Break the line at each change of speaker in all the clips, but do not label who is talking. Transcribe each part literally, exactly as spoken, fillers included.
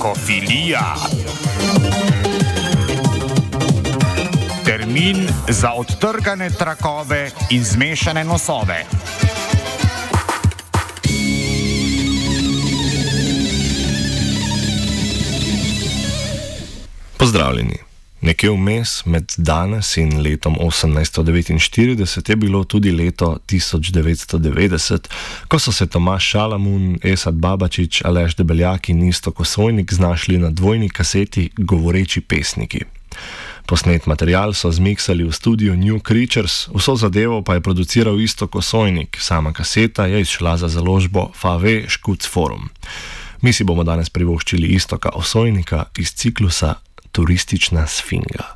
Trakofilija. Termin za odtrgane trakove in zmešane nosove.
Pozdravljeni. Nekje vmes med danes in letom osemnajststo devetinštirideset je bilo tudi leto tisoč devetsto devetdeset, ko so se Tomaž Šalamun, Esad Babačič, Aleš Debeljak in Iztok Osojnik znašli na dvojni kaseti Govoreči pesniki. Posnet material so zmiksali v studiu New Creatures, vso zadevo pa je produciral Iztok Osojnik, sama kaseta je izšla za založbo F A V Škuc Forum. Mi si bomo danes privoščili Iztoka Osojnika iz ciklusa Turistična sfinga.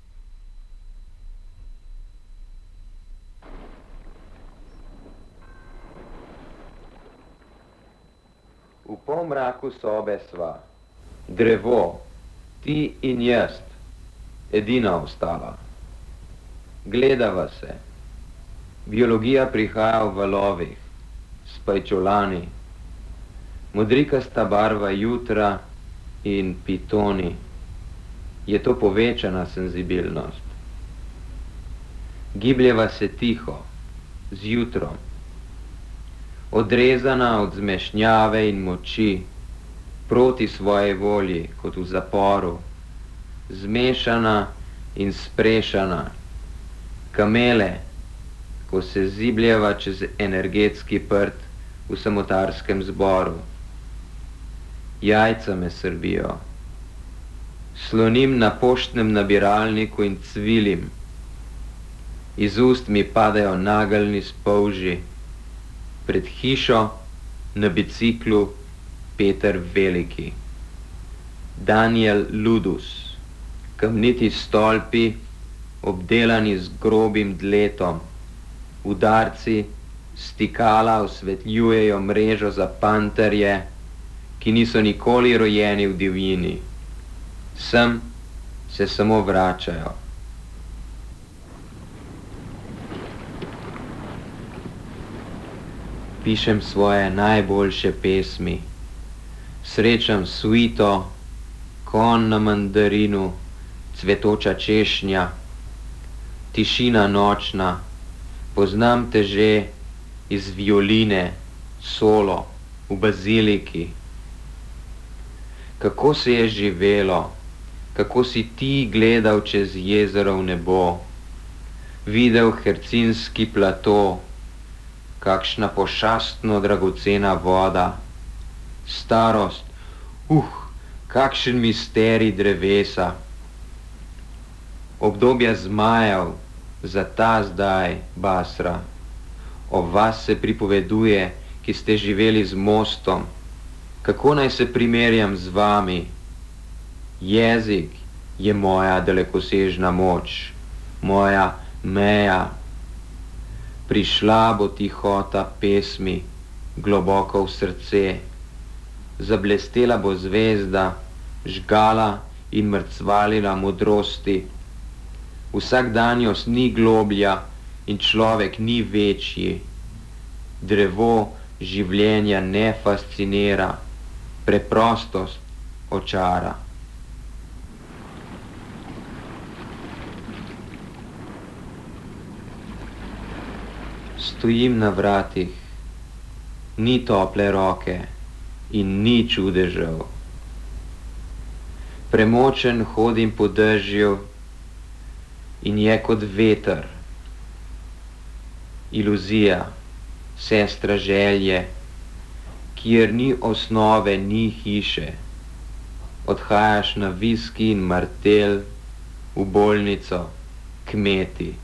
V polmraku sobe sva, drevo, ti in jaz, edina ostala. Gledava se, biologija prihaja v valovih, s pajčolani, modrikasta barva jutra in pitoni. Je to povečana senzibilnost. Gibljeva se tiho, z jutrom, odrezana od zmešnjave in moči, proti svoji volji, kot v zaporu, zmešana in sprešana, kamele, ko se zibljeva čez energetski prt v samotarskem zboru. Jajca me srbijo. Slonim na poštnem nabiralniku in cvilim. Iz ust mi padajo nageljni spolži. Pred hišo, na biciklu, Peter Veliki. Daniel Ludus, kamniti stolpi, obdelani z grobim dletom. Udarci, stikala osvetljujejo mrežo za panterje, ki niso nikoli rojeni v divjini. Sem se samo vračajo. Pišem svoje najboljše pesmi. Srečam suito, kon na mandarinu, cvetoča češnja, tišina nočna, poznam te že iz violine, solo, v baziliki. Kako se je živelo, kako si ti gledal čez jezero v nebo, videl hercinski plato, kakšna pošastno dragocena voda, starost, uh, kakšen misterij drevesa, obdobja zmajev, za ta zdaj, Basra, o vas se pripoveduje, ki ste živeli z mostom, kako naj se primerjam z vami? Jezik je moja dalekosežna moč, moja meja. Prišla bo tihota pesmi, globoko v srce. Zablestela bo zvezda, žgala in mrcvalila modrosti. Vsakdanjost ni globlja in človek ni večji. Drevo življenja ne fascinira, preprostost očara. Stojim na vratih, ni tople roke in ni čudežev. Premočen hodim po dežju in je kot veter. Iluzija, sestra želje, kjer ni osnove, ni hiše. Odhajaš na viski in martel, v bolnico, kmeti.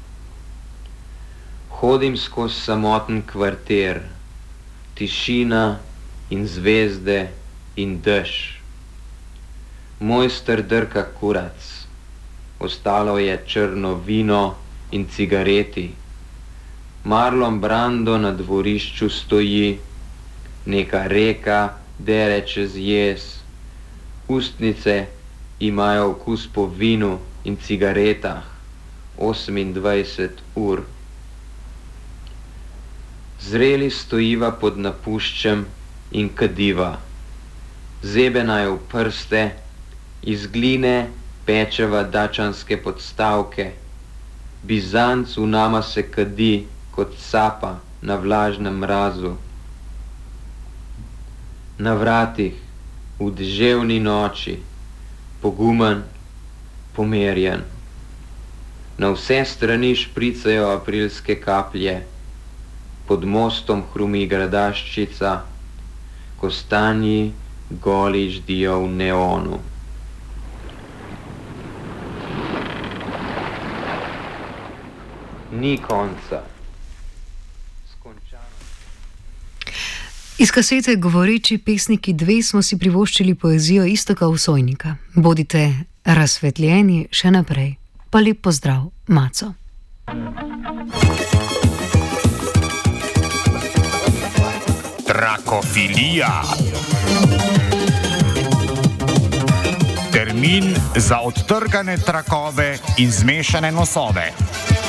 Hodim skozi samoten kvarter, tišina in zvezde in dež. Mojster drka kurac, ostalo je črno vino in cigareti. Marlon Brando na dvorišču stoji, neka reka dere čez jez. Ustnice imajo okus po vinu in cigaretah, osemindvajset ur. Zreli stojiva pod napuščem in kadiva. zebena je v prste, iz gline pečeva dačanske podstavke, Bizanc v nama se kadi kot sapa na vlažnem mrazu. Na vratih, v deževni noči, pogumen, pomerjen. Na vse strani špricajo aprilske kaplje, pod mostom hrumi gradaščica, kostanji goli ždijo v neonu. Ni konca. Skončano.
Iz kasete Govoreči pesniki dve smo si privoščili poezijo Iztoka Usojnika. Bodite razsvetljeni še naprej. Pa lep pozdrav, Maco.
Trakofilija. Termin za odtrgane trakove in zmešane nosove.